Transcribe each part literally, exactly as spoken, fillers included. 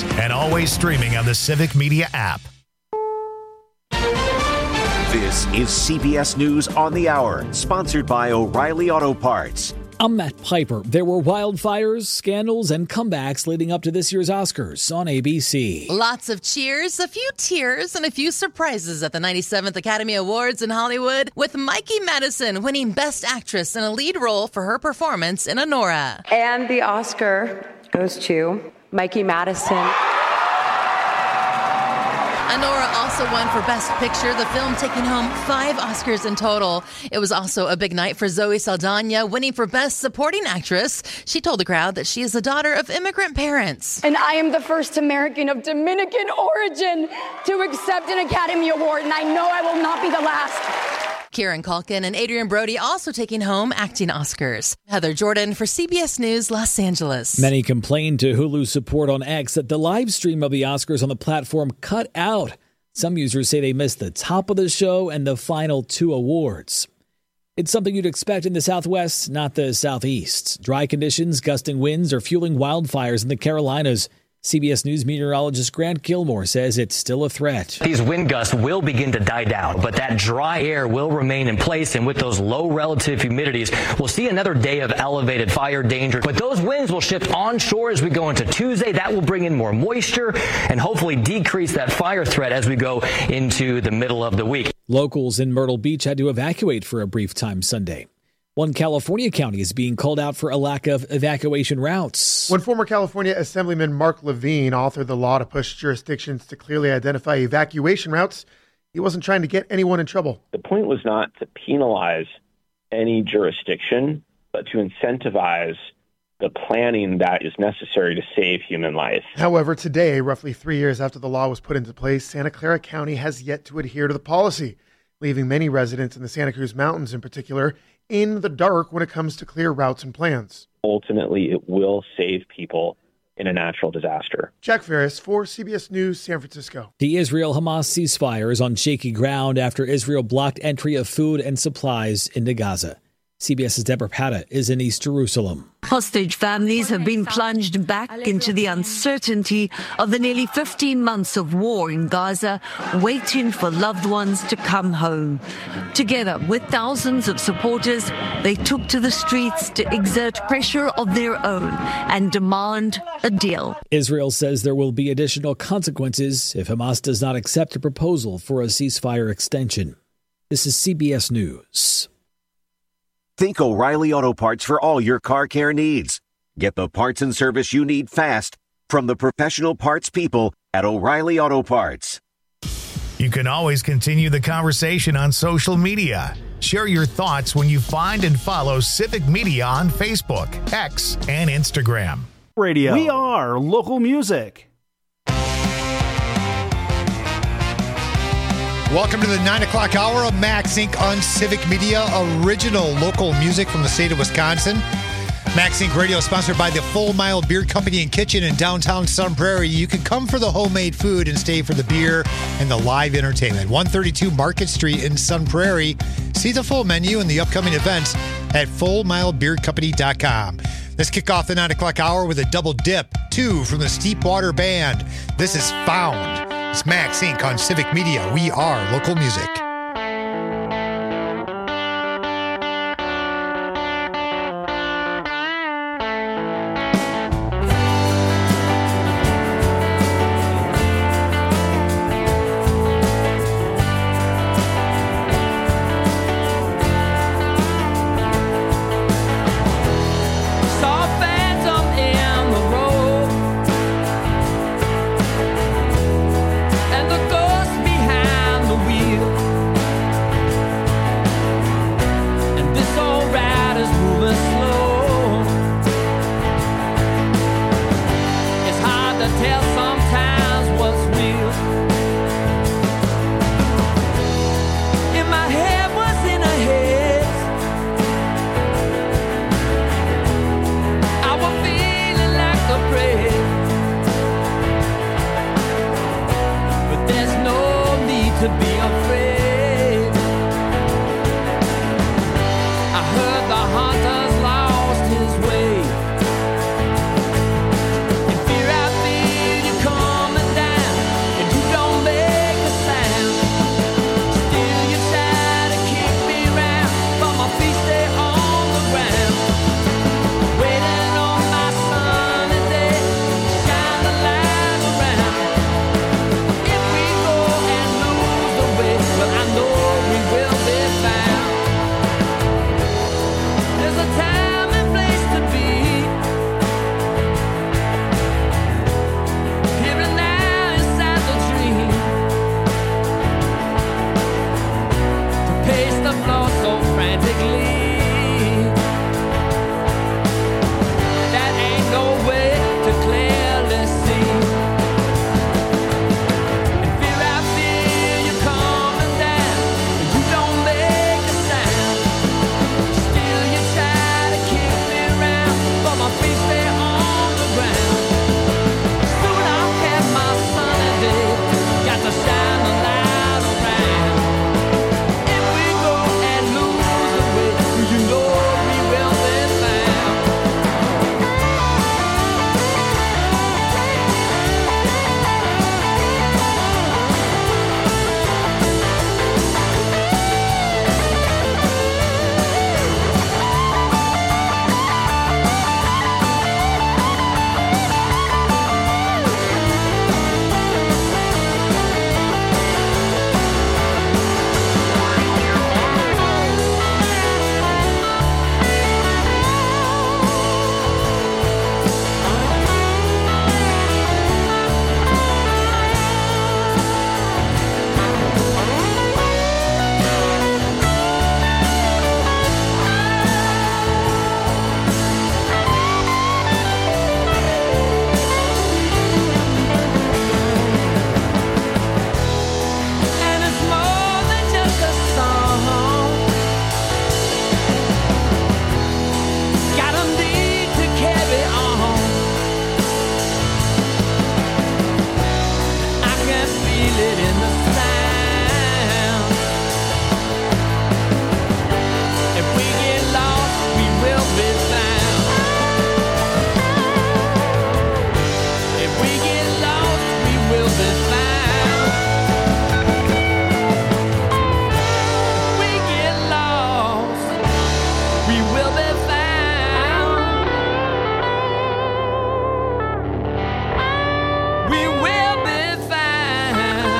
and always streaming on the Civic Media app. This is C B S News on the Hour, sponsored by O'Reilly Auto Parts. I'm Matt Piper. There were wildfires, scandals, and comebacks leading up to this year's Oscars on A B C. Lots of cheers, a few tears, and a few surprises at the ninety-seventh Academy Awards in Hollywood, with Mikey Madison winning Best Actress in a lead role for her performance in Anora. And the Oscar goes to Mikey Madison. Anora also won for Best Picture, the film taking home five Oscars in total. It was also a big night for Zoe Saldana, winning for Best Supporting Actress. She told the crowd that she is the daughter of immigrant parents. And I am the first American of Dominican origin to accept an Academy Award, and I know I will not be the last. Kieran Culkin and Adrian Brody also taking home acting Oscars. Heather Jordan for C B S News, Los Angeles. Many complained to Hulu's support on X that the live stream of the Oscars on the platform cut out. Some users say they missed the top of the show and the final two awards. It's something you'd expect in the Southwest, not the Southeast. Dry conditions, gusting winds are fueling wildfires in the Carolinas. C B S News meteorologist Grant Gilmore says it's still a threat. These wind gusts will begin to die down, but that dry air will remain in place. And with those low relative humidities, we'll see another day of elevated fire danger. But those winds will shift onshore as we go into Tuesday. That will bring in more moisture and hopefully decrease that fire threat as we go into the middle of the week. Locals in Myrtle Beach had to evacuate for a brief time Sunday. One California county is being called out for a lack of evacuation routes. When former California Assemblyman Mark Levine authored the law to push jurisdictions to clearly identify evacuation routes, he wasn't trying to get anyone in trouble. The point was not to penalize any jurisdiction, but to incentivize the planning that is necessary to save human life. However, today, roughly three years after the law was put into place, Santa Clara County has yet to adhere to the policy, leaving many residents in the Santa Cruz Mountains in particular in the dark when it comes to clear routes and plans. Ultimately, it will save people in a natural disaster. Jack Ferris for C B S News, San Francisco. The Israel-Hamas ceasefire is on shaky ground after Israel blocked entry of food and supplies into Gaza. CBS's Deborah Pata is in East Jerusalem. Hostage families have been plunged back into the uncertainty of the nearly fifteen months of war in Gaza, waiting for loved ones to come home. Together with thousands of supporters, they took to the streets to exert pressure of their own and demand a deal. Israel says there will be additional consequences if Hamas does not accept a proposal for a ceasefire extension. This is C B S News. Think O'Reilly Auto Parts for all your car care needs. Get the parts and service you need fast from the professional parts people at O'Reilly Auto Parts. You can always continue the conversation on social media. Share your thoughts when you find and follow Civic Media on Facebook, X, and Instagram. Radio. We are local music. Welcome to the nine o'clock hour of Max Incorporated on Civic Media, original local music from the state of Wisconsin. Max Incorporated Radio is sponsored by the Full Mile Beer Company and Kitchen in downtown Sun Prairie. You can come for the homemade food and stay for the beer and the live entertainment. one thirty-two Market Street in Sun Prairie. See the full menu and the upcoming events at full mile beer company dot com. Let's kick off the nine o'clock hour with a double dip, two from the Steepwater Band. This is Found. It's Max Incorporated on Civic Media. We are local music. Come we will be fine.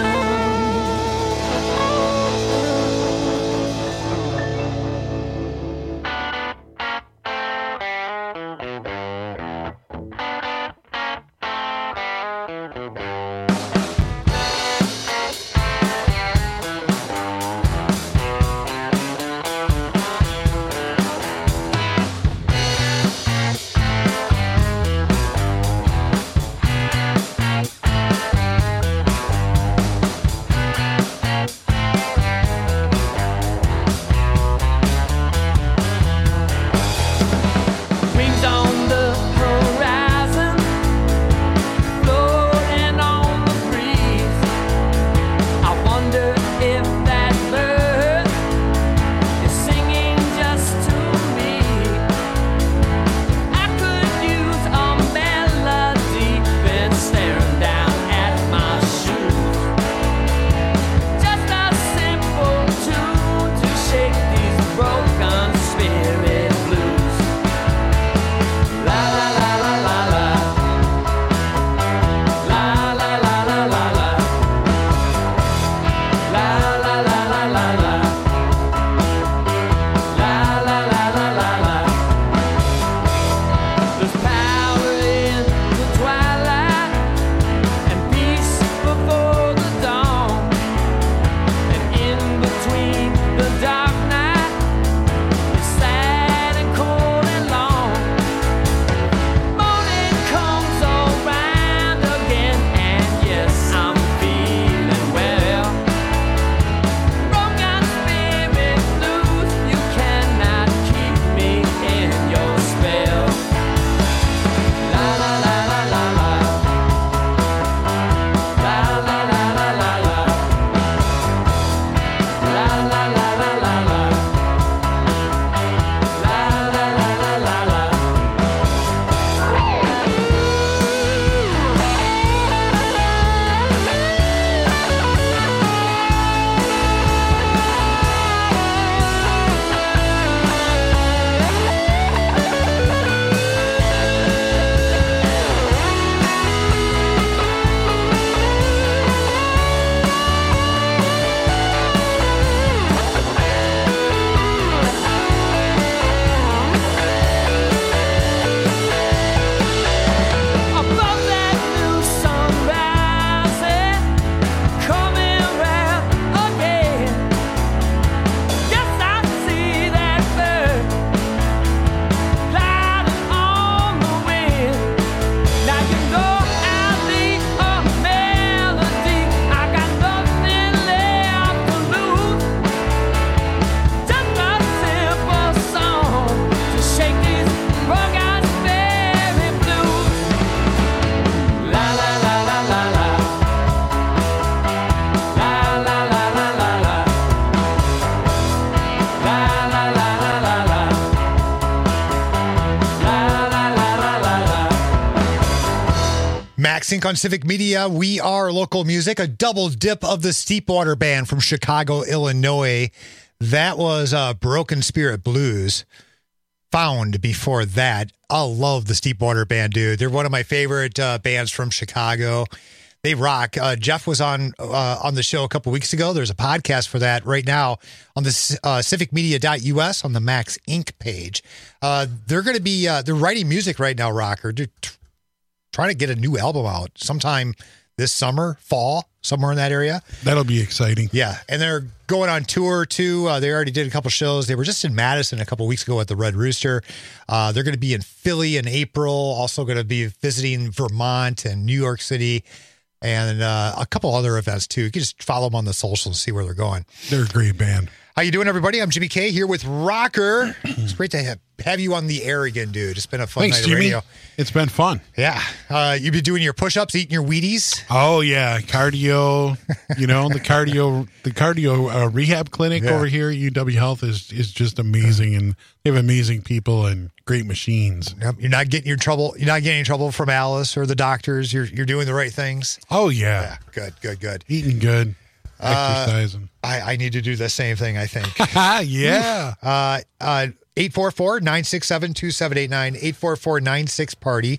MaxInc on Civic Media. We are local music, a double dip of the Steepwater Band from Chicago, Illinois. That was uh, Broken Spirit Blues. Found before that. I love the Steepwater Band, dude. They're one of my favorite uh, bands from Chicago. They rock. Uh, Jeff was on uh, on the show a couple weeks ago. There's a podcast for that right now on the uh, civic media dot U S on the MaxInc page. Uh, they're going to be, uh, they're writing music right now, Rocker. They're t- trying to get a new album out sometime this summer, fall, somewhere in that area. That'll be exciting. Yeah, and they're going on tour, too. Uh, they already did a couple shows. They were just in Madison a couple weeks ago at the Red Rooster. Uh, they're going to be in Philly in April, also going to be visiting Vermont and New York City, and uh, a couple other events, too. You can just follow them on the socials and see where they're going. They're a great band. How you doing, everybody? I'm Jimmy K here with Rocker. It's great to have, have you on the air again, dude. It's been a fun Thanks, night of Jimmy. radio. It's been fun. Yeah. Uh, you've been doing your push-ups, eating your Wheaties. Oh, yeah. Cardio, you know, the cardio the cardio uh, rehab clinic Yeah. over here at U W Health is, is just amazing. And they have amazing people and great machines. Yep. You're not getting your trouble. You're not getting in trouble from Alice or the doctors. You're you're doing the right things. Oh, yeah. Yeah. Good, good, good. Eating good, exercising. Uh, I, I need to do the same thing, I think. yeah. Uh, uh, eight four four, nine six seven, two seven eight nine, eight four four, nine six party.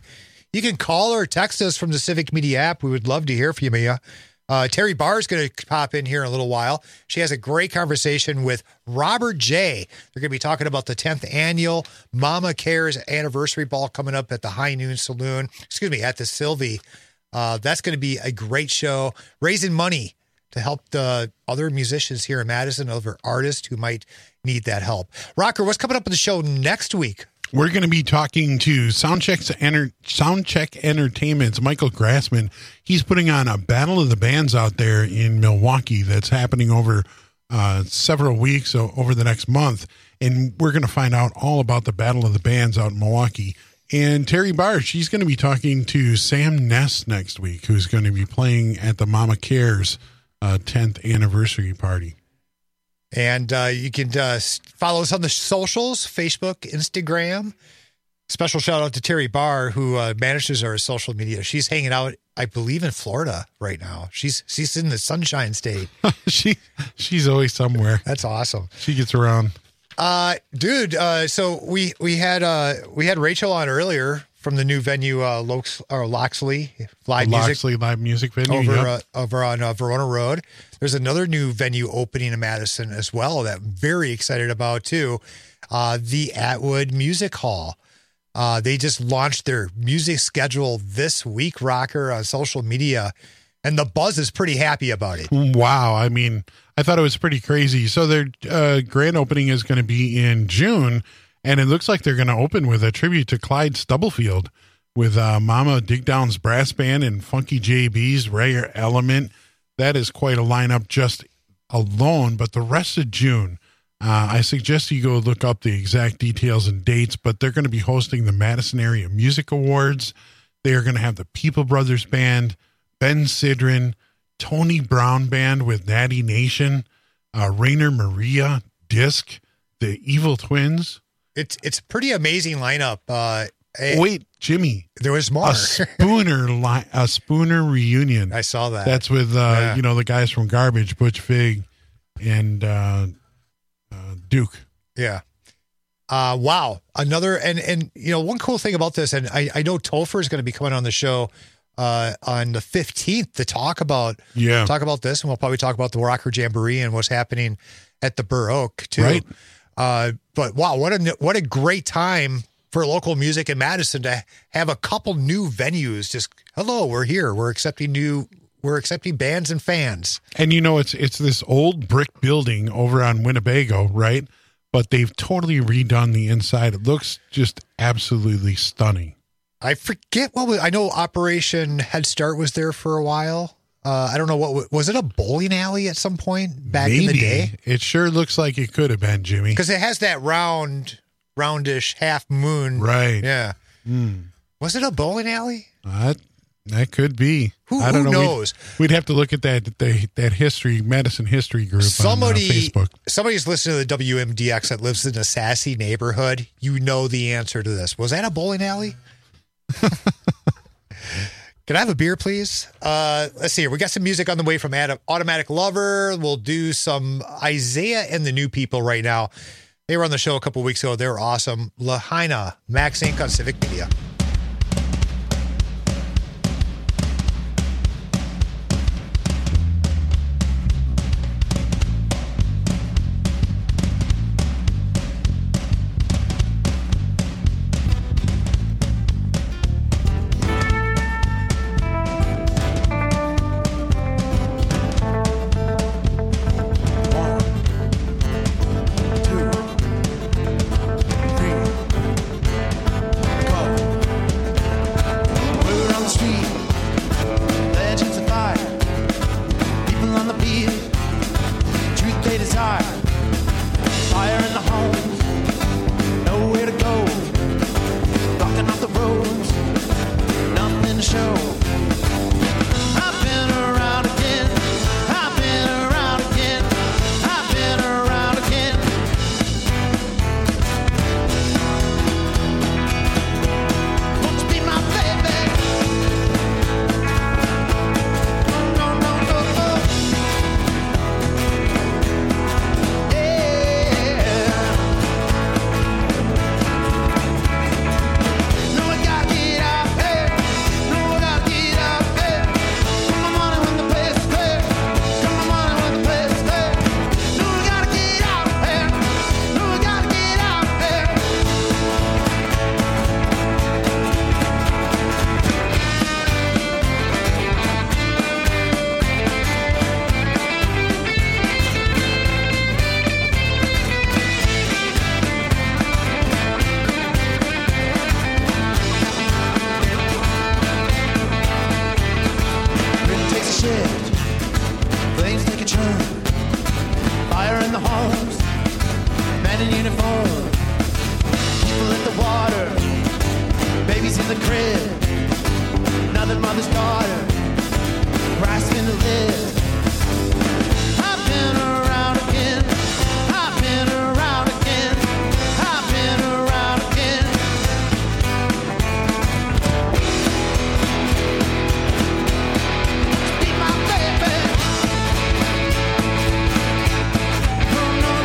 You can call or text us from the Civic Media app. We would love to hear from you. Uh, Terry Barr is going to pop in here in a little while. She has a great conversation with Robert J. They're going to be talking about the tenth annual Mama Cares anniversary ball coming up at the High Noon Saloon. Excuse me, at the Sylvie. Uh, that's going to be a great show, raising money to help the other musicians here in Madison, other artists who might need that help. Rocker, what's coming up on the show next week? We're going to be talking to Soundcheck's Enter- Soundcheck Entertainment's Michael Grassman. He's putting on a Battle of the Bands out there in Milwaukee that's happening over uh, several weeks, so over the next month. And we're going to find out all about the Battle of the Bands out in Milwaukee. And Terry Barr, she's going to be talking to Sam Ness next week, who's going to be playing at the Mama Cares uh, tenth anniversary party. And uh, you can uh, follow us on the socials, Facebook, Instagram. Special shout out to Terry Barr, who uh, manages our social media. She's hanging out, I believe, in Florida right now. She's she's in the Sunshine State. she She's always somewhere. That's awesome. She gets around. Uh, dude, uh, so we we had uh, we had Rachel on earlier from the new venue, uh, Lokes, or Loxley Live the Music. Loxley Live Music venue. Over, yep. uh, over on uh, Verona Road. There's another new venue opening in Madison as well that I'm very excited about too. Uh, the Atwood Music Hall. Uh, they just launched their music schedule this week, Rocker, on social media. And the buzz is pretty happy about it. Wow. I mean, I thought it was pretty crazy. So their uh, grand opening is going to be in June. And it looks like they're going to open with a tribute to Clyde Stubblefield with uh, Mama Digdown's Brass Band and Funky J B's Rare Element. That is quite a lineup just alone. But the rest of June, uh, I suggest you go look up the exact details and dates. But they're going to be hosting the Madison Area Music Awards. They are going to have the People Brothers Band, Ben Sidran, Tony Brown Band with Natty Nation, uh, Rainer Maria, Disc, the Evil Twins. It's it's a pretty amazing lineup. Uh, Wait, Jimmy, there was more. A Spooner li- a Spooner reunion. I saw that. That's with uh, Yeah. you know the guys from Garbage, Butch Vig, and uh, uh, Duke. Yeah. Uh, wow. Another, and, and, you know, one cool thing about this, and I, I know Topher is going to be coming on the show uh, on the fifteenth to talk about, Yeah. talk about this. And we'll probably talk about the Rocker Jamboree and what's happening at the Burr Oak too. Right. Uh, but wow, what a, what a great time for local music in Madison to have a couple new venues. Just, hello, we're here. We're accepting new, we're accepting bands and fans. And you know, it's it's this old brick building over on Winnebago, right? But they've totally redone the inside. It looks just absolutely stunning. I forget what was, I know Operation Head Start was there for a while. Uh, I don't know what was it a bowling alley at some point back Maybe. in the day? It sure looks like it could have been, Jimmy. Because it has that round, roundish half moon. Right. Yeah. Mm. Was it a bowling alley? That that could be. Who, I don't who know. knows? We'd, we'd have to look at that that, that history, Madison history group Somebody, on uh, Facebook. somebody's listening to the W M D X that lives in a sassy neighborhood. You know the answer to this. Was that a bowling alley? Can I have a beer, please? Uh, let's see here. We got some music on the way from Ad- Automatic Lover. We'll do some Isaiah and the New People right now. They were on the show a couple weeks ago. They were awesome. Lahaina, Max Incorporated on Civic Media. shift, flames take a turn, fire in the homes, men in uniform, people in the water, babies in the crib, another mother's daughter, grasping to live. I've been around again, I've been around again, I've been around again. Be my baby. Oh no.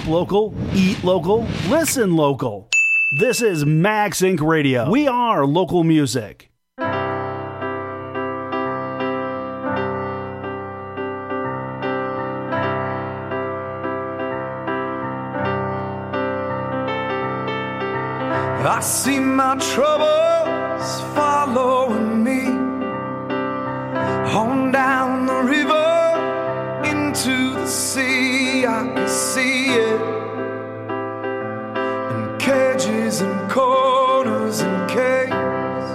local, eat local, listen local. This is Max Incorporated. Radio. We are local music. I see my troubles following me on down the river into the sea. I can see it in cages and corners and caves.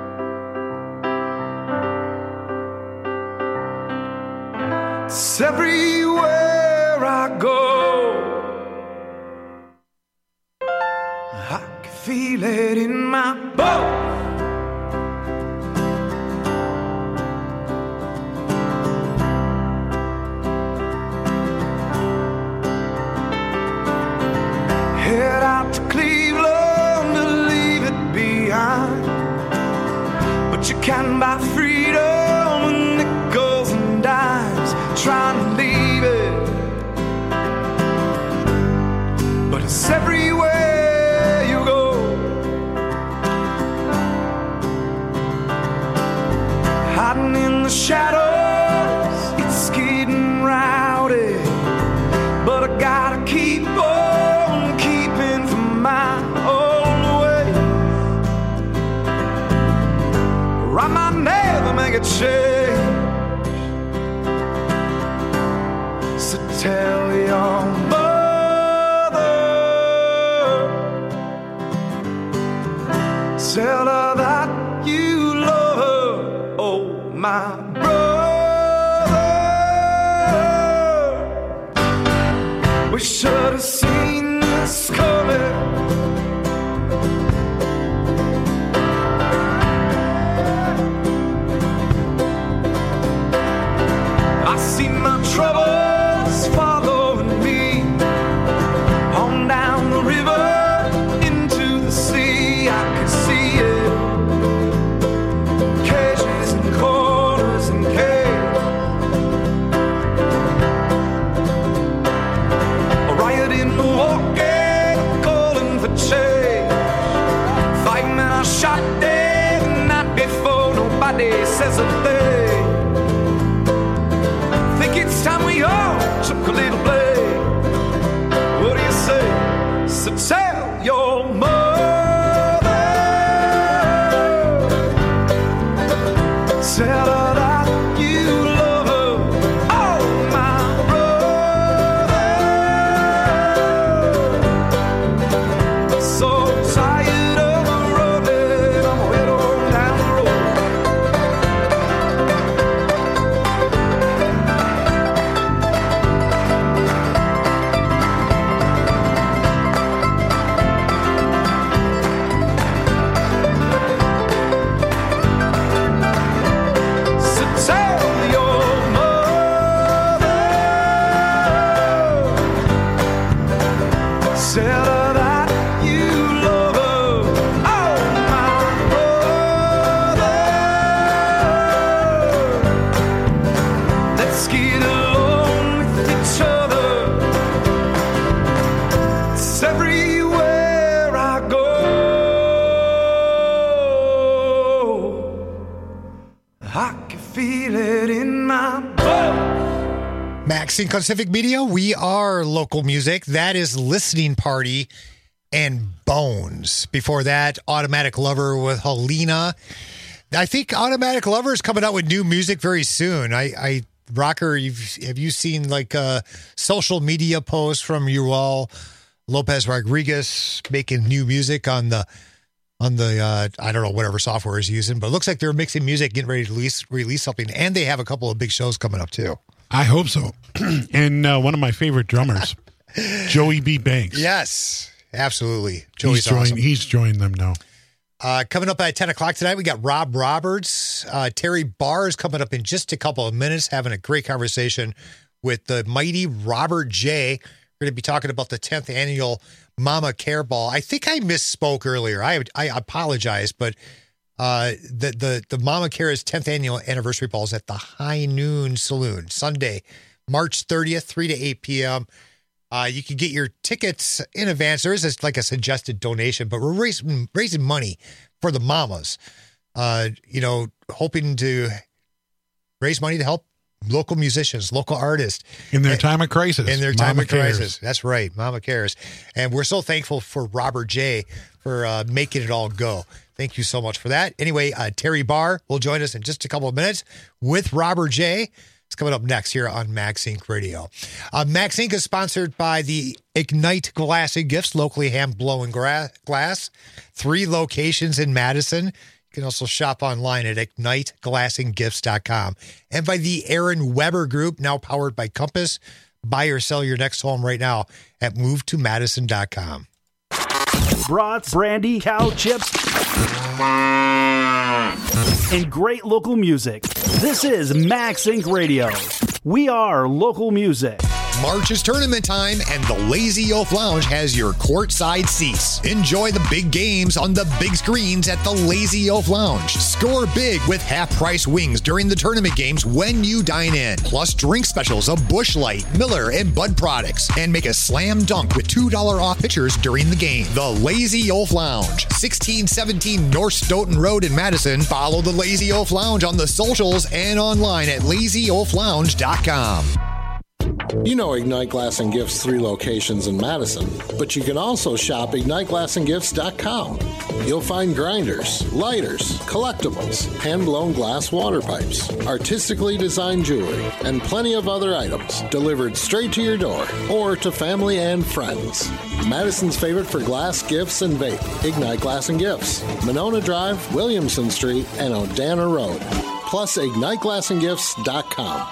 It's everywhere I go. Feel it in my bones. Head out to Cleveland to leave it behind, but you can buy freedom with nickels and dimes. Trying to leave it, but it's everywhere. Hiding in the shadows, it's getting rowdy, but I gotta keep on keeping from my own way, or I might never make a change. So tell your mother, tell her that you love her. Oh, my brother, we should have seen this coming. I see my troubles following me on down the river into the sea. I can see it. Says a thing. Think it's time we all took a little play. What do you say? So tell your mother, tell her that you love her. Oh, my brother, so tired of running. I'm head on down the road. Sync on Civic Media, we are local music. That is Listening Party and Bones. Before that, Automatic Lover with Helena. I think Automatic Lover is coming out with new music very soon. I, I Rocker, you've, have you seen like a social media posts from Uriel Lopez Rodriguez making new music on the on the uh, I don't know whatever software he's using, but it looks like they're mixing music, getting ready to release release something, and they have a couple of big shows coming up too. I hope so. And uh, one of my favorite drummers, Joey B. Banks. Yes, absolutely. Joey's he's joined, awesome. He's joined them now. Uh, coming up at ten o'clock tonight, we got Rob Roberts. Uh, Terry Barr is coming up in just a couple of minutes, having a great conversation with the mighty Robert J. We're going to be talking about the tenth annual Mama Care Ball. I think I misspoke earlier. I I apologize, but uh, the, the, the Mama Care's tenth annual anniversary ball is at the High Noon Saloon, Sunday, March thirtieth, three to eight p.m. Uh, you can get your tickets in advance. There is a, like a suggested donation, but we're raising, raising money for the mamas. Uh, you know, hoping to raise money to help local musicians, local artists. In their time of crisis. In their time Mama of crisis. cares. That's right. Mama cares. And we're so thankful for Robert J. for uh, making it all go. Thank you so much for that. Anyway, uh, Terry Barr will join us in just a couple of minutes with Robert J. It's coming up next here on Max Inc Radio. Uh, Max Inc is sponsored by the Ignite Glass and Gifts, locally hand-blown gra- glass. Three locations in Madison. You can also shop online at ignite glass and gifts dot com. And by the Aaron Weber Group, now powered by Compass. Buy or sell your next home right now at move to madison dot com. Brats, brandy, cow chips, and great local music. This is Max Inc Radio. We are local music. March is tournament time, and the Lazy Oaf Lounge has your courtside seats. Enjoy the big games on the big screens at the Lazy Oaf Lounge. Score big with half-price wings during the tournament games when you dine in. Plus drink specials of Busch Light, Miller, and Bud products. And make a slam dunk with two dollars off pitchers during the game. The Lazy Oaf Lounge, sixteen seventeen North Stoughton Road in Madison. Follow the Lazy Oaf Lounge on the socials and online at lazy oaf lounge dot com. You know Ignite Glass and Gifts' three locations in Madison, but you can also shop ignite glass and gifts dot com. You'll find grinders, lighters, collectibles, hand-blown glass water pipes, artistically designed jewelry, and plenty of other items delivered straight to your door or to family and friends. Madison's favorite for glass, gifts, and vape, Ignite Glass and Gifts, Monona Drive, Williamson Street, and Odana Road. Plus ignite glass and gifts dot com.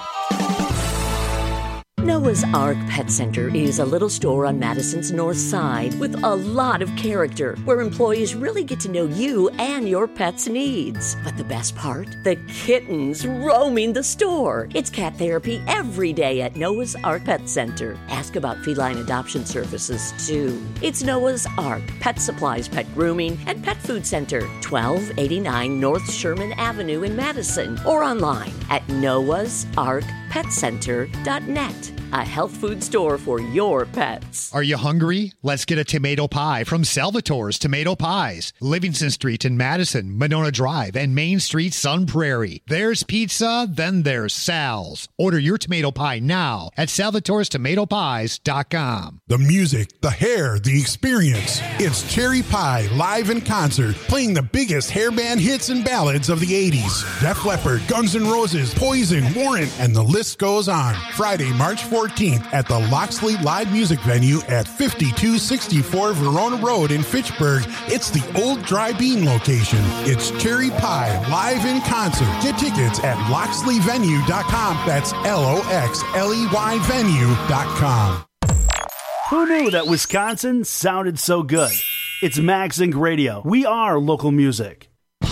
Noah's Ark Pet Center is a little store on Madison's north side with a lot of character, where employees really get to know you and your pet's needs. But the best part? The kittens roaming the store. It's cat therapy every day at Noah's Ark Pet Center. Ask about feline adoption services, too. It's Noah's Ark Pet Supplies, Pet Grooming, and Pet Food Center, twelve eighty-nine North Sherman Avenue in Madison, or online at noahs ark pet center dot net. A health food store for your pets. Are you hungry? Let's get a tomato pie from Salvatore's Tomato Pies. Livingston Street in Madison, Monona Drive, and Main Street, Sun Prairie. There's pizza, then there's Sal's. Order your tomato pie now at salvatores tomato pies dot com. The music, the hair, the experience. It's Cherry Pie live in concert, playing the biggest hairband hits and ballads of the eighties. Def Leppard, Guns N' Roses, Poison, Warrant, and the list goes on. Friday, March fourteenth at the Loxley Live Music Venue at fifty-two sixty-four Verona Road in Fitchburg. It's the old Dry Bean location. It's Cherry Pie live in concert. Get tickets at loxley venue dot com. That's L O X L E Y venue dot com. Who knew that Wisconsin sounded so good? It's Max Inc Radio. We are local music.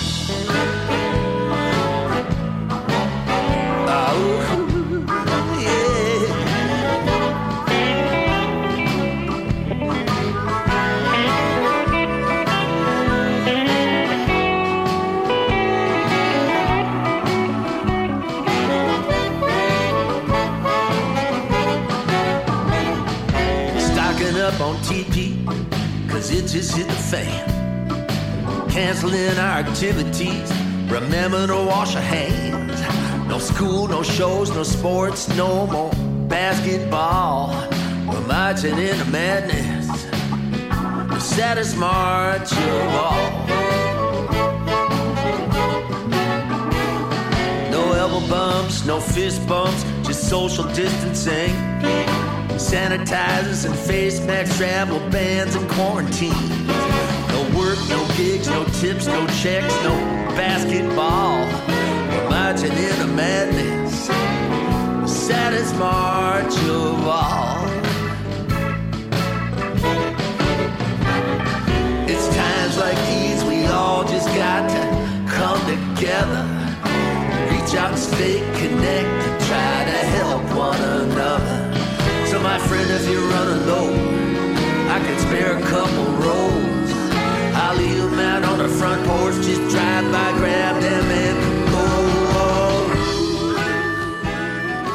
Up on T P, cause it just hit the fan. Canceling our activities, remember to wash our hands. No school, no shows, no sports, no more basketball. We're marching into madness, the saddest march of all. No elbow bumps, no fist bumps, just social distancing. Sanitizers and face masks, travel bans and quarantine. No work, no gigs, no tips, no checks, no basketball. We're marching into madness, the saddest march of all. It's times like these we all just got to come together, reach out and stay connected, try to help one another. So my friend, if you're running low, I can spare a couple rows. I'll leave them out on the front porch, just drive by, grab them and go. A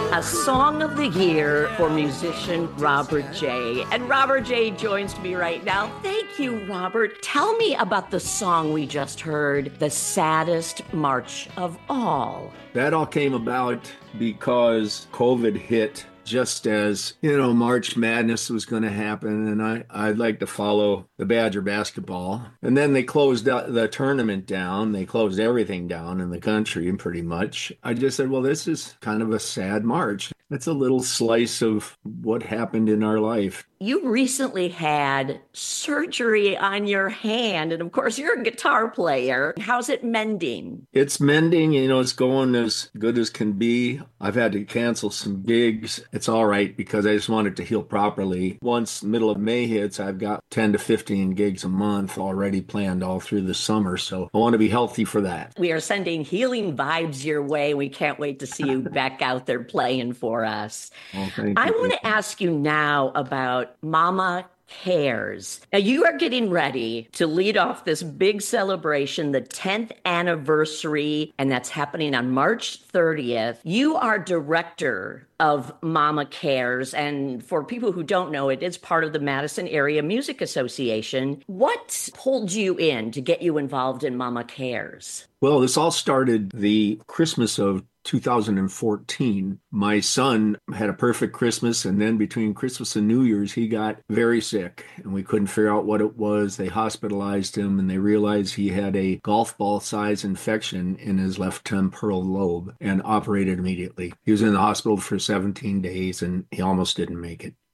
Song of the Year for musician Robert J. And Robert J. joins me right now. Thank you, Robert. Tell me about the song we just heard, The Saddest March of All. That all came about because COVID hit just as, you know, March Madness was going to happen, and I, I'd like to follow the Badger basketball. And then they closed the tournament down. They closed everything down in the country, pretty much. I just said, well, this is kind of a sad March. That's a little slice of what happened in our life. You recently had surgery on your hand, and of course, you're a guitar player. How's it mending? It's mending, you know, it's going as good as can be. I've had to cancel some gigs. It's all right because I just want it to heal properly. Once middle of May hits, I've got ten to fifteen gigs a month already planned all through the summer, so I want to be healthy for that. We are sending healing vibes your way. We can't wait to see you back out there playing for us. Oh, thank I you. want to ask you now about Mama Cares. Now, you are getting ready to lead off this big celebration, the tenth anniversary, and that's happening on March thirtieth. You are director of Mama Cares, and for people who don't know, it is part of the Madison Area Music Association. What pulled you in to get you involved in Mama Cares? Well, this all started the Christmas of two thousand fourteen. My son had a perfect Christmas, and then between Christmas and New Year's, he got very sick, and we couldn't figure out what it was. They hospitalized him, and they realized he had a golf ball size infection in his left temporal lobe and operated immediately. He was in the hospital for seventeen days, and he almost didn't make it.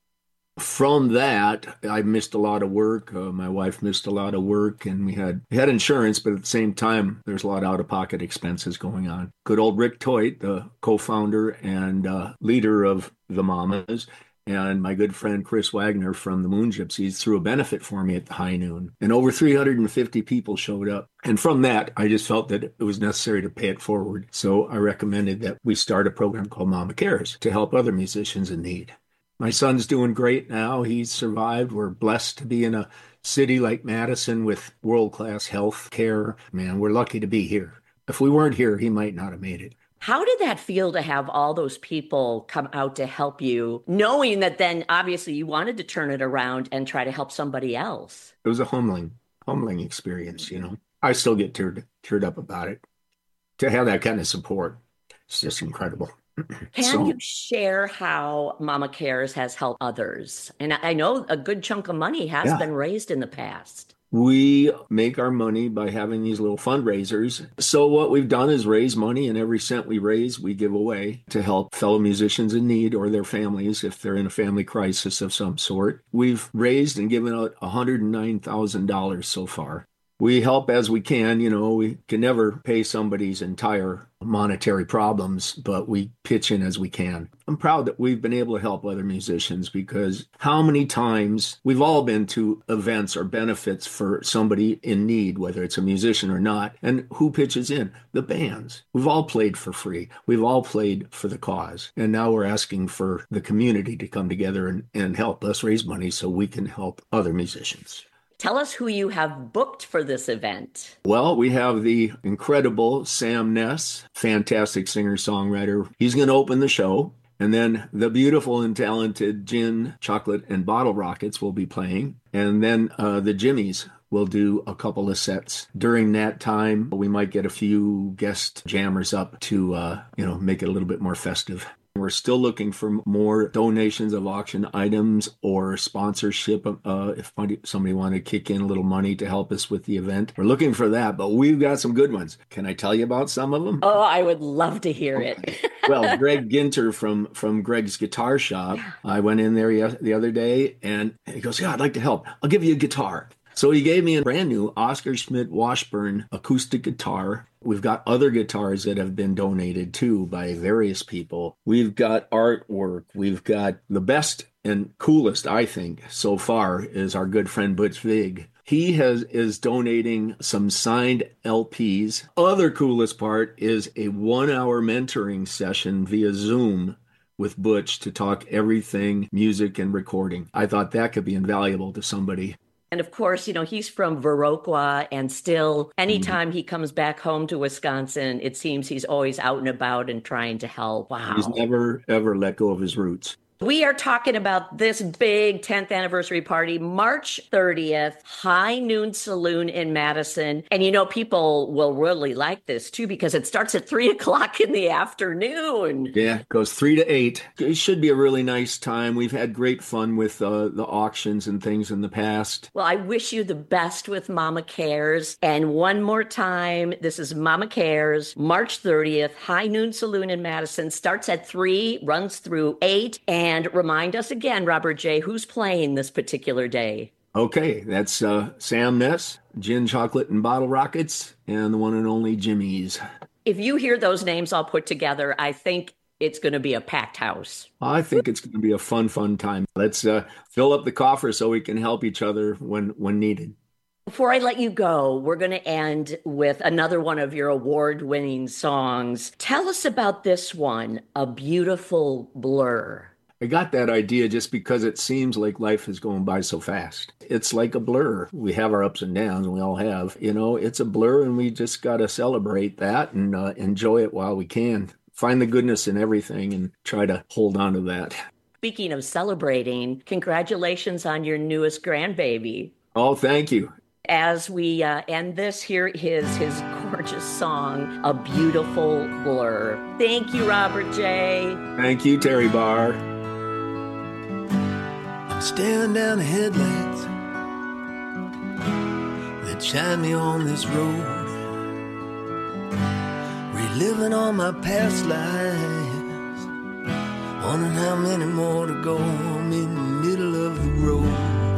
From that, I missed a lot of work. Uh, my wife missed a lot of work, and we had we had insurance, but at the same time, there's a lot of out-of-pocket expenses going on. Good old Rick Toit, the co-founder and uh, leader of the Mamas, and my good friend Chris Wagner from the Moon Gypsies threw a benefit for me at the High Noon, and over three hundred fifty people showed up. And from that, I just felt that it was necessary to pay it forward. So I recommended that we start a program called Mama Cares to help other musicians in need. My son's doing great now. He's survived. We're blessed to be in a city like Madison with world-class health care. Man, we're lucky to be here. If we weren't here, he might not have made it. How did that feel to have all those people come out to help you, knowing that then obviously you wanted to turn it around and try to help somebody else? It was a humbling, humbling experience, you know. I still get teared, teared up about it. To have that kind of support, it's just incredible. Can So- you share how Mama Cares has helped others? And I I know a good chunk of money has Yeah. been raised in the past. We make our money by having these little fundraisers. So what we've done is raise money, and every cent we raise, we give away to help fellow musicians in need or their families if they're in a family crisis of some sort. We've raised and given out one hundred nine thousand dollars so far. We help as we can. You know, we can never pay somebody's entire monetary problems, but we pitch in as we can. I'm proud that we've been able to help other musicians, because how many times we've all been to events or benefits for somebody in need, whether it's a musician or not, and who pitches in? The bands. We've all played for free. We've all played for the cause. And now we're asking for the community to come together and, and help us raise money so we can help other musicians. Tell us who you have booked for this event. Well, we have the incredible Sam Ness, fantastic singer-songwriter. He's going to open the show. And then the beautiful and talented Gin, Chocolate, and Bottle Rockets will be playing. And then uh, the Jimmies will do a couple of sets. During that time, we might get a few guest jammers up to, uh, you know, make it a little bit more festive. We're still looking for more donations of auction items or sponsorship. Uh, if somebody wanted to kick in a little money to help us with the event, we're looking for that, but we've got some good ones. Can I tell you about some of them? Oh, I would love to hear Okay. it. Well, Greg Ginter from, from Greg's Guitar Shop, I went in there yes- the other day, and he goes, yeah, I'd like to help. I'll give you a guitar. So he gave me a brand new Oscar Schmidt Washburn acoustic guitar. We've got other guitars that have been donated too by various people. We've got artwork. We've got the best and coolest, I think, so far is our good friend Butch Vig. He has is donating some signed L Ps. Other coolest part is a one-hour mentoring session via Zoom with Butch to talk everything music and recording. I thought that could be invaluable to somebody. And of course, you know, he's from Viroqua, and still, anytime mm-hmm. he comes back home to Wisconsin, it seems he's always out and about and trying to help. Wow. He's never, ever let go of his roots. We are talking about this big tenth anniversary party, March thirtieth, High Noon Saloon in Madison. And you know, people will really like this too, because it starts at three o'clock in the afternoon. Yeah, it goes three to eight. It should be a really nice time. We've had great fun with uh, the auctions and things in the past. Well, I wish you the best with Mama Cares. And one more time, this is Mama Cares, March thirtieth, High Noon Saloon in Madison. Starts at three, runs through eight. And And remind us again, Robert J., who's playing this particular day? Okay, that's uh, Sam Ness, Gin, Chocolate, and Bottle Rockets, and the one and only Jimmy's. If you hear those names all put together, I think it's going to be a packed house. I think it's going to be a fun, fun time. Let's uh, fill up the coffer so we can help each other when, when needed. Before I let you go, we're going to end with another one of your award-winning songs. Tell us about this one, A Beautiful Blur. I got that idea just because it seems like life is going by so fast. It's like a blur. We have our ups and downs, and we all have. You know, it's a blur, and we just got to celebrate that and uh, enjoy it while we can. Find the goodness in everything and try to hold on to that. Speaking of celebrating, congratulations on your newest grandbaby. Oh, thank you. As we uh, end this, here is his gorgeous song, A Beautiful Blur. Thank you, Robert J. Thank you, Terry Barr. I'm staring down the headlights that shine me on this road, reliving all my past lives, wondering how many more to go. I'm in the middle of the road,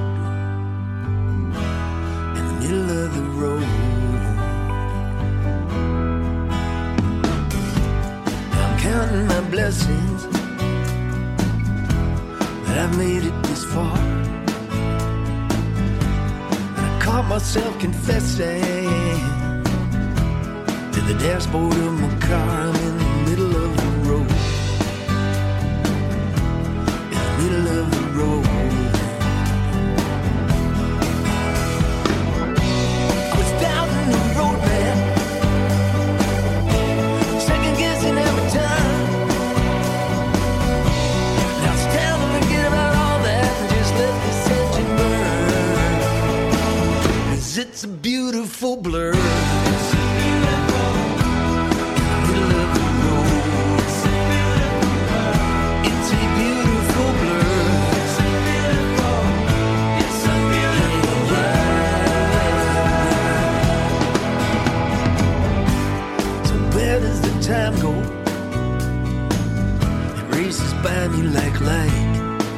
in the middle of the road. I'm counting my blessings that I've made it this far. And I caught myself confessing to the dashboard of my car. I'm in the middle of the road, in the middle of the road. I was down in the road, man, second guessing every time. It's a beautiful blur. It's a beautiful middle of the road. It's a beautiful, it's a beautiful blur. It's a beautiful, it's a beautiful blur. So where does the time go? It races by me like light.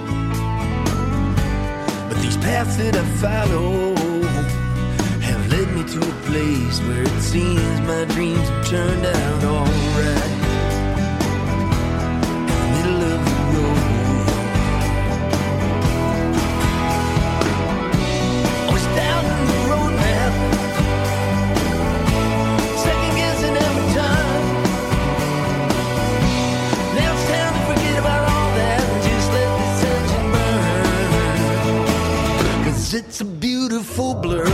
But these paths that I follow led me to a place where it seems my dreams have turned out all right. In the middle of the road, I was down in the road map, second guessing every time. Now it's time to forget about all that and just let this engine burn. 'Cause it's a beautiful blur.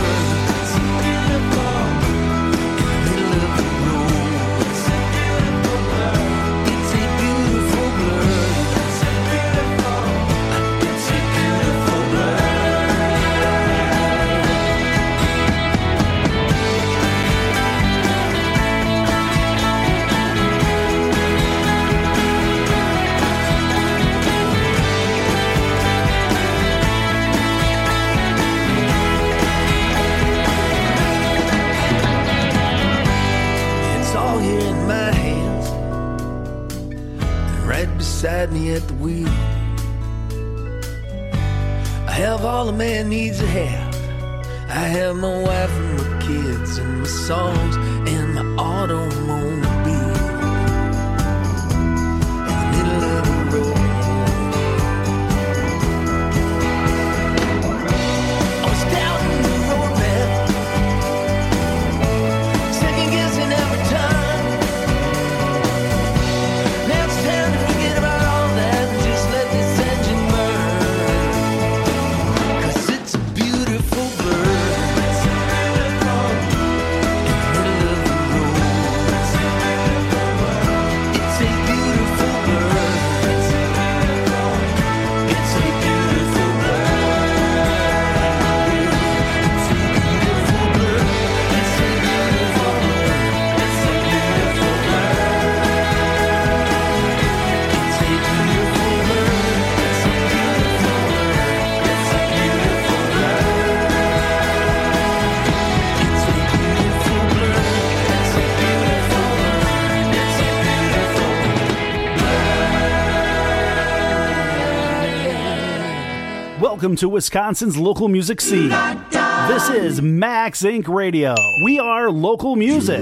Beside me at the wheel, I have all a man needs to have. I have my wife and my kids and my songs and my automobile. In the middle of the road, I was down in the road, man, second guessing every time. Now it's time to forget about all that and just let this engine burn. 'Cause it's a beautiful Welcome to Wisconsin's local music scene. This is Max Incorporated. Radio. We are local music.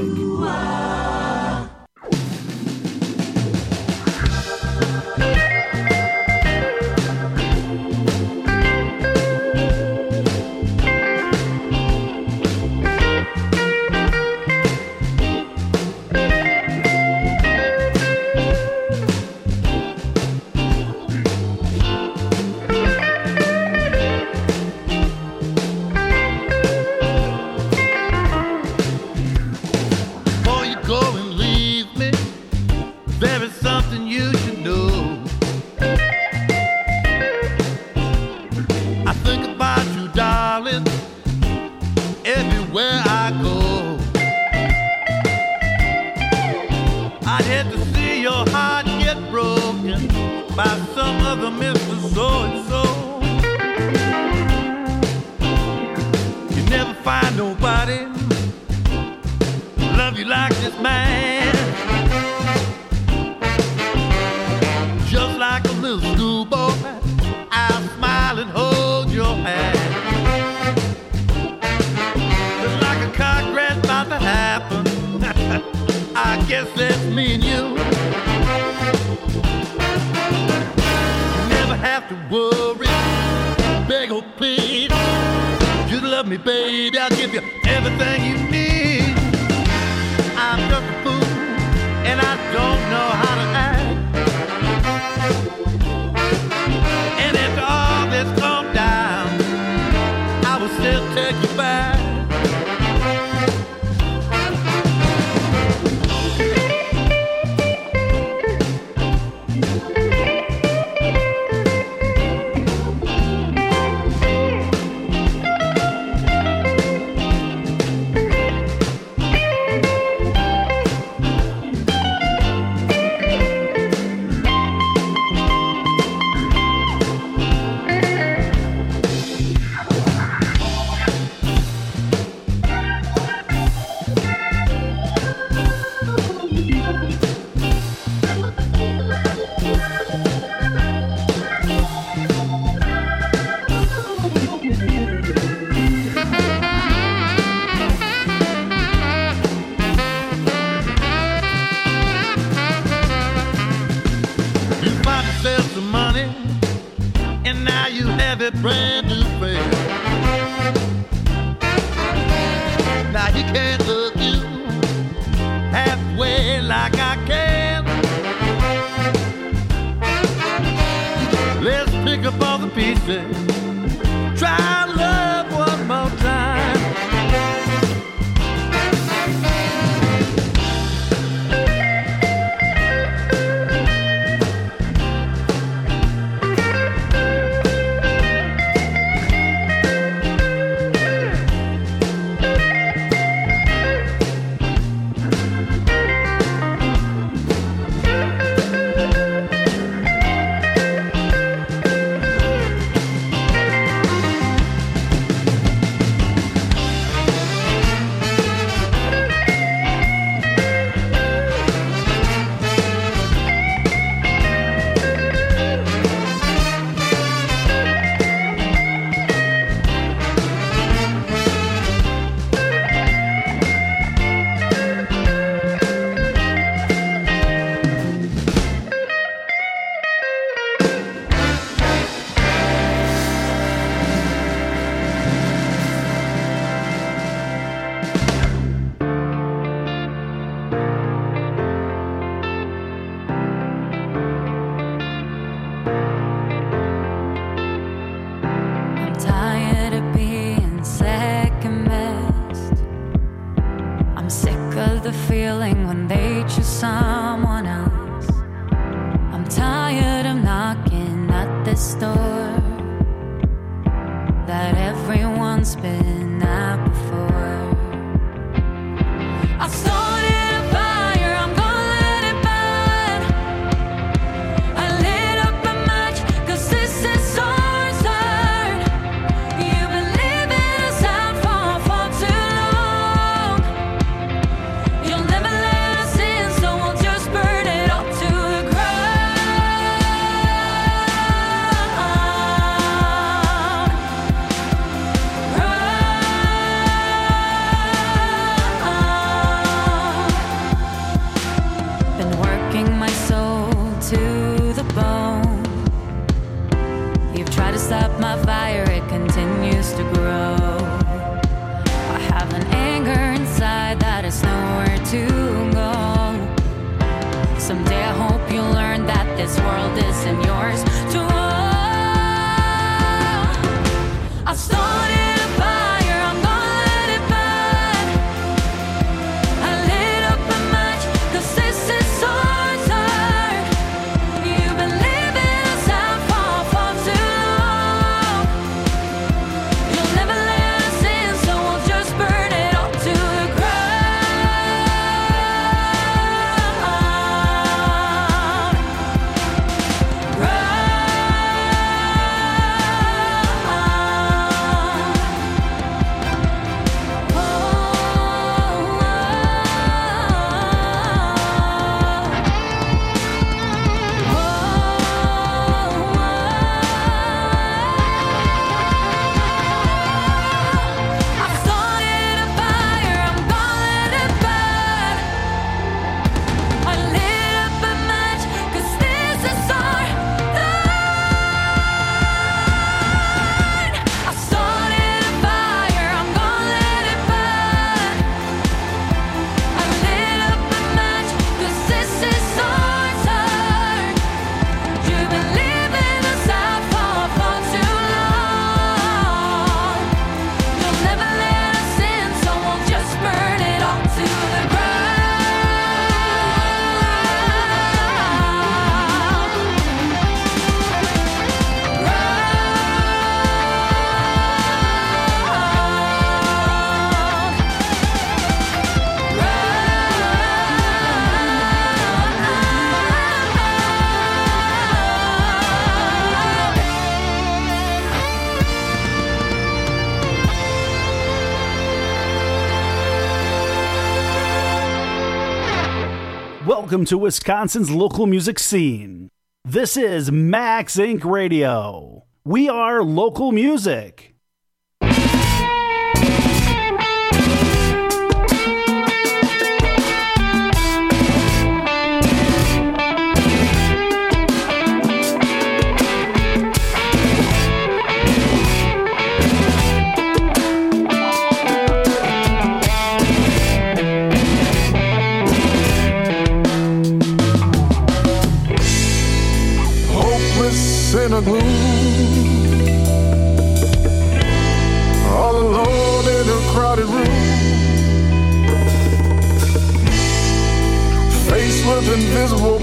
aching my soul to the bone. You've tried to stop my fire, it continues to grow. I have an anger inside that is nowhere to go. Someday I hope you'll learn that this world isn't yours to own. I started a fire, I'm gonna let it burn. I lit up a match, 'cause this is so hard. You've been living us out for far too long. You'll never let us in, so we'll just burn it all to the Welcome to Wisconsin's local music scene. This is Max Incorporated. Radio. We are local music. In a gloom, all alone in a crowded room, faced with invisible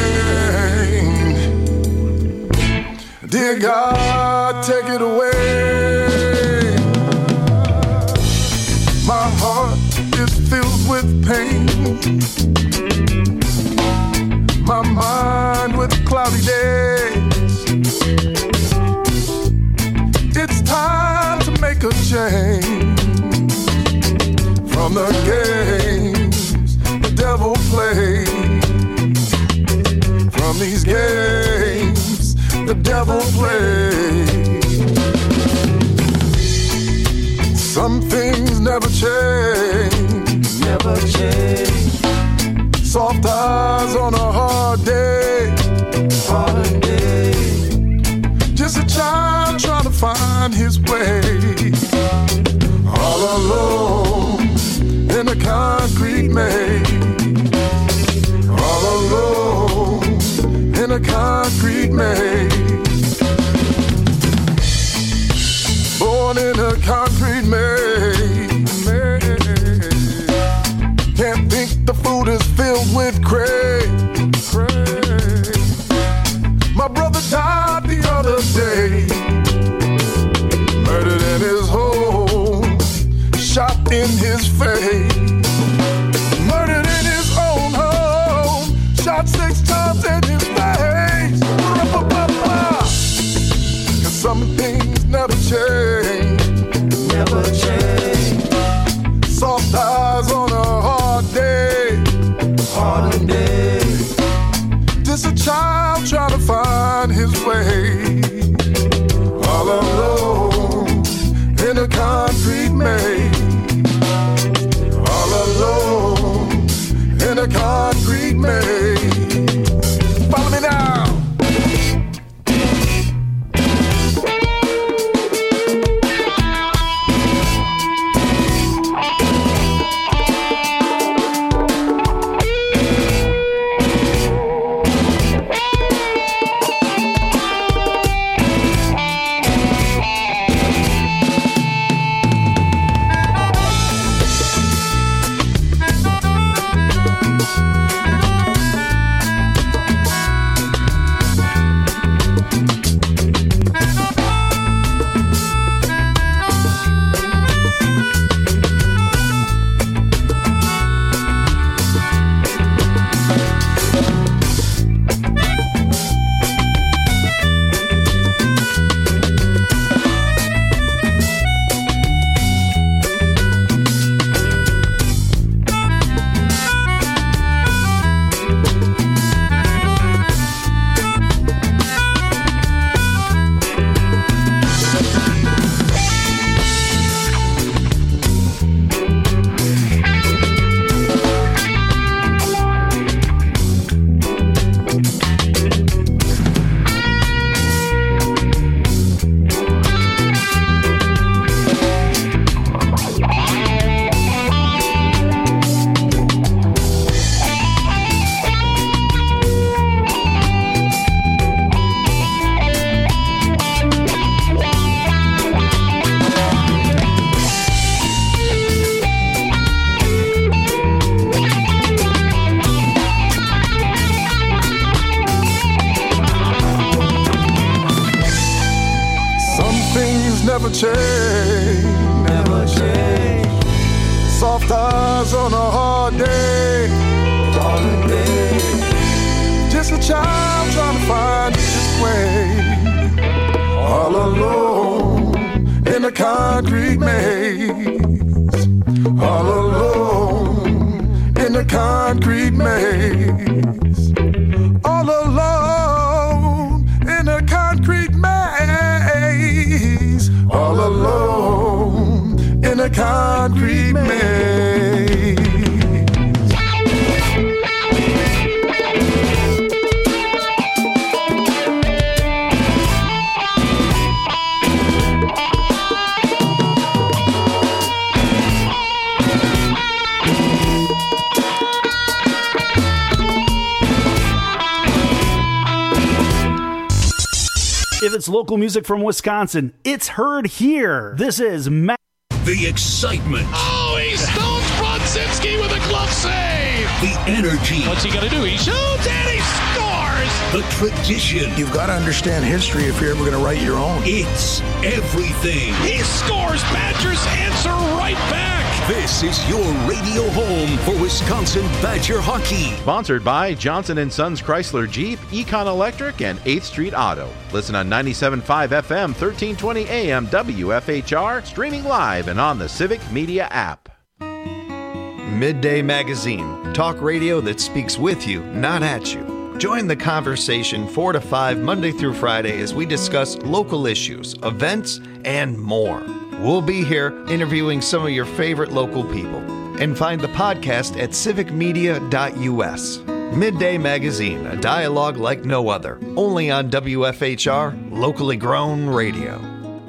pain. Dear God, take it away. My heart is filled with pain, my mind with cloudy days. It's time to make a change from the games the devil plays. From these games the devil plays. Some things never change, never change. Soft eyes on a hard day, hard day. Just a child trying to find his way, all alone in a concrete maze, all alone in a concrete maze, born in a concrete maze. Can't think the food is filled with craze. My brother died the other day, murdered in his home, shot in his face. Murdered in his own home, shot six times in his face. Cause some things never change, never change. Soft eyes on a hard day, hard day. Just a child trying to find his way, all alone in a concrete maze, all alone in a concrete maze. change, never change. Soft eyes on a hard day, hard day. Just a child trying to find his way, all alone in a concrete maze, all alone in a concrete maze, all alone in a concrete maze, all alone in a concrete maze. If it's local music from Wisconsin, it's heard here. This is Matt. The excitement. Oh, he stones Brodzinski with a glove save. The energy. What's he going to do? He shoots and he scores. The tradition. You've got to understand history if you're ever going to write your own. It's everything. He scores. Badgers answer right back. This is your radio home for Wisconsin Badger hockey. Sponsored by Johnson and Sons Chrysler Jeep, Econ Electric, and eighth Street Auto. Listen on ninety-seven point five F M, thirteen twenty A M W F H R, streaming live and on the Civic Media app. Midday Magazine, talk radio that speaks with you, not at you. Join the conversation four to five Monday through Friday as we discuss local issues, events, and more. We'll be here interviewing some of your favorite local people. And find the podcast at civic media dot U S. Midday Magazine, a dialogue like no other. Only on W F H R, locally grown radio.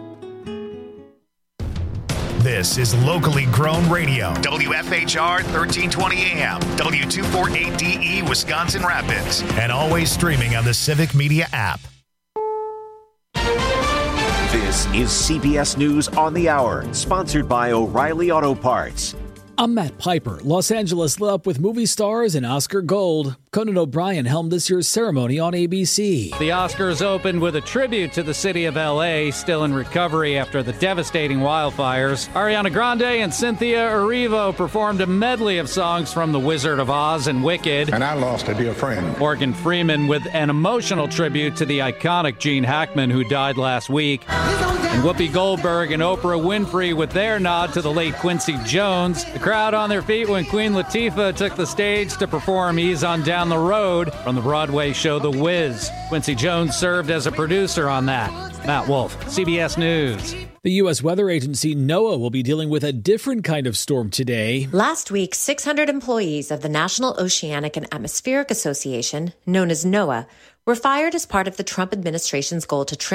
This is locally grown radio. W F H R thirteen twenty A M, W two forty-eight D E, Wisconsin Rapids. And always streaming on the Civic Media app. This is C B S News on the Hour, sponsored by O'Reilly Auto Parts. I'm Matt Piper. Los Angeles lit up with movie stars and Oscar Gold. Conan O'Brien helmed this year's ceremony on A B C. The Oscars opened with a tribute to the city of L A, still in recovery after the devastating wildfires. Ariana Grande and Cynthia Erivo performed a medley of songs from The Wizard of Oz and Wicked. And I lost a dear friend. Morgan Freeman with an emotional tribute to the iconic Gene Hackman, who died last week. And Whoopi Goldberg and Oprah Winfrey with their nod to the late Quincy Jones. The crowd on their feet when Queen Latifah took the stage to perform Ease on Down the Road from the Broadway show The Wiz. Quincy Jones served as a producer on that. Matt Wolf, C B S News. The U S weather agency NOAA will be dealing with a different kind of storm today. Last week, six hundred employees of the National Oceanic and Atmospheric Association, known as NOAA, were fired as part of the Trump administration's goal to trim